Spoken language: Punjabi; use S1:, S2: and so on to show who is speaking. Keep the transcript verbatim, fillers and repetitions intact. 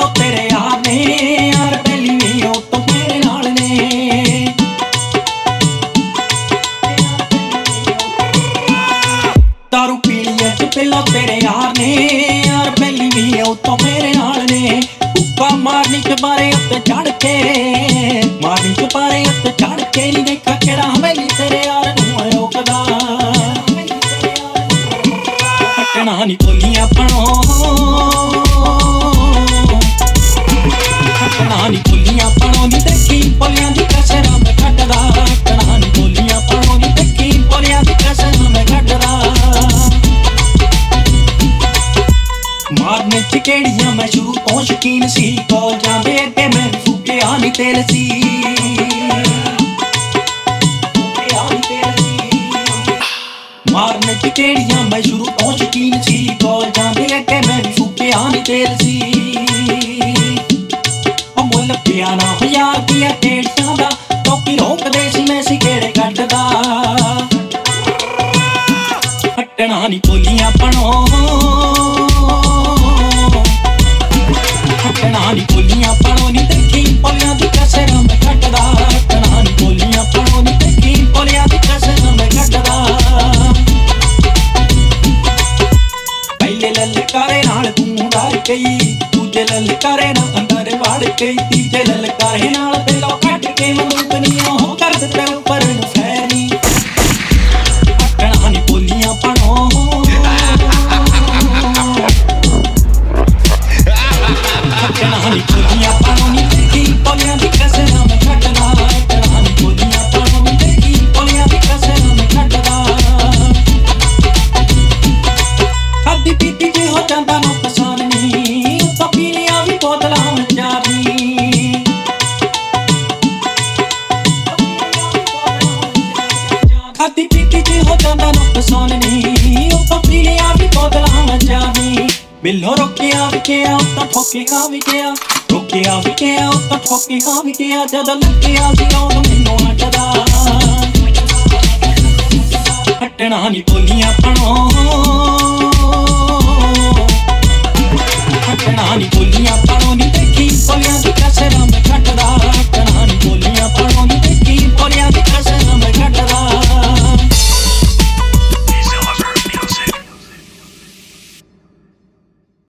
S1: ਪਹਿਲੋਂ ਤੇਰੇ ਯਾਰ ਨੇ ਯਾਰ ਪਹਿਲੀ ਵੀ ਉਹ ਤੋਂ ਮੇਰੇ ਨਾਲ ਨੇ ਦਾਰੂ ਪੀਣੀ ਅੱਜ ਪਹਿਲੋਂ ਤੇਰੇ ਯਾਰ ਨੇ ਯਾਰ ਪਹਿਲੀ ਵੀ ਉਹ ਤੋਂ ਮੇਰੇ ਨਾਲ ਨੇ ਉੱਪਾ ਮਾਰਨੀ ਚੁਬਾਰੇ ਉੱਤੇ ਚੜ ਕੇ ਮਾਰਨੀ ਚੁਬਾਰੇ ਉੱਤੇ ਚੜ ਕੇ ਨੀ ਦੇਖਾ ਕਿਹੜਾ ਹਵੇਲੀ ਤੇਰੇ ਯਾਰ ਨੂੰ ਰੋਕਦਾ ਹਟਣਾ ਨੀ ਬੋਲੀਆਂ ਪਣੋ ਹਟਣਾ ਨੀ ਬੋਲੀਆਂ ਪਣੋ ਨੀ ਦੇਖੀ ਬੋਲਿਆਂ ਦੀ ਕਸਰ ਮੈਂ ਕੱਢਦਾ ਹਟਣਾ ਨੀ ਬੋਲੀਆਂ ਪਣੋ ਨੀ ਦੇਖੀ ਬੋਲਿਆਂ ਦੀ ਕਸਰ ਮੈਂ ਕੱਢਦਾ ਮਾਰਨੇ ਚ ਕਿਹੜੀਆਂ ਮੈਂ ਸ਼ੁਰੂ ਤੋਂ ਸ਼ੌਕੀਨ ਸੀ ਕੋਲ ਜਾਂਦੇ ਅੱਗੇ ਮੈਂ ਫੂਕਿਆ ਨੀ ਤੇਲ ਸੀ ਫੂਕਿਆ ਨੀ ਤੇਲ ਸੀ ਮਾਰਨੇ ਚ ਕਿਹੜੀਆਂ ਮੈਂ ਸ਼ੁਰੂ ਤੋਂ ਸ਼ੌਕੀਨ ਸੀ ਕੋਲ ਜਾਂਦੇ ਅੱਗੇ ਮੈਂ ਫੂਕਿਆ ਨੀ ਤੇਲ ਸੀ ਉਹ ਮੁੱਲ ਪਿਆ ਨਾ ਹਜ਼ਾਰ ਰੁਪਇਆ ਕਿਹੜੀਆਂ ਦਾ ਲੋਕੀ ਰੋਕਦੇ ਸੀ ਮੈਂ ਸੀ ਕਿਹੜੇ ਕੱਢਦਾ ਹਟਣਾ ਨੀ ਬੋਲੀਆਂ ਪਣੋ ਹਟਣਾ ਨੀ ਬੋਲੀਆਂ ਪਣੋ ਨੀ ਦੇਖੀ ਬੋਲਿਆਂ ਦੀ ਕਸਰ ਮੈਂ ਕੱਢਦਾ ਹਟਣਾ ਨੀ ਬੋਲੀਆਂ ਪਣੋ ਨੀ ਦੇਖੀ ਬੋਲਿਆਂ ਦੀ ਕਸਰ ਮੈਂ ਕੱਢਦਾ ਪਹਿਲੇ ਲਲਕਾਰੇ ਨਾਲ ਤੂੰ ਡਰ ਗਈ ਦੂਜੇ ਲਲਕਾਰੇ ਨਾਲ ਅੰਦਰ ਵੜ ਗਈ ਤੀਜੇ ਲਲਕਾਰੇ ਨਾਲ ਦਿਲੋਂ ਕੱਢ ਕੇ ਮੈਨੂੰ ਦੁਨੀਆ ਹੋ ਕਰ ਦਿੱਤਾ ਉੱਪਰ ਨੂੰ ਫੈਰੀ ਹਟਣਾ ਨੀ ਬੋਲੀਆਂ ਪਣੋ ਹਟਣਾ ਨੀ ਬੋਲੀਆਂ ਪਣੋ ਨੀ ਦੇਖੀ ਬੋਲਿਆਂ ਦੀ ਕਸਰ ਮੈਂ ਕੱਢਦਾ ਹਟਣਾ ਨੀ ਬੋਲੀਆਂ ਪਣੋ ਨੀ ਦੇਖੀ ਬੋਲਿਆਂ ਦੀ ਕਸਰ ਮੈਂ ਕੱਢਦਾ ਖਾਦੀ ਪੀਤੀ ਜੇ ਹੋ ਜਾਂਦਾ ਨੁਕਸਾਨ ਨਹੀਂ ਉੱਤੋਂ ਪੀਣੀਆਂ ਵੀ ਬੋਤਲਾਂ ਵਿੱਚ ਜਾਵੀ ਖਾਦੀ ਪੀਤੀ ਜੇ ਹੋ ਜਾਂਦਾ ਨੁਕਸਾਨ ਨਹੀਂ ਉੱਤੋਂ ਪੀਣੀਆਂ ਵੀ ਬੋਤਲਾਂ ਵਿੱਚ ਜਾਵੀ ਬਿੱਲੋ ਰੋਕਿਆ ਵੀ ਗਿਆ ਉੱਤੋਂ ਠੋਕਿਆ ਵੀ ਗਿਆ ਰੋਕਿਆ ਵੀ ਗਿਆ ਉੱਤੋਂ ਠੋਕਿਆ ਵੀ ਗਿਆ ਜਦੋਂ ਲੱਗਿਆ ਸੀ ਉਦੋਂ ਮੈਨੂੰ ਹਟਦਾ ਹਟਣਾ ਨੀ ਬੋਲੀਆਂ ਪਣੋ ਹਟਣਾ ਨੀ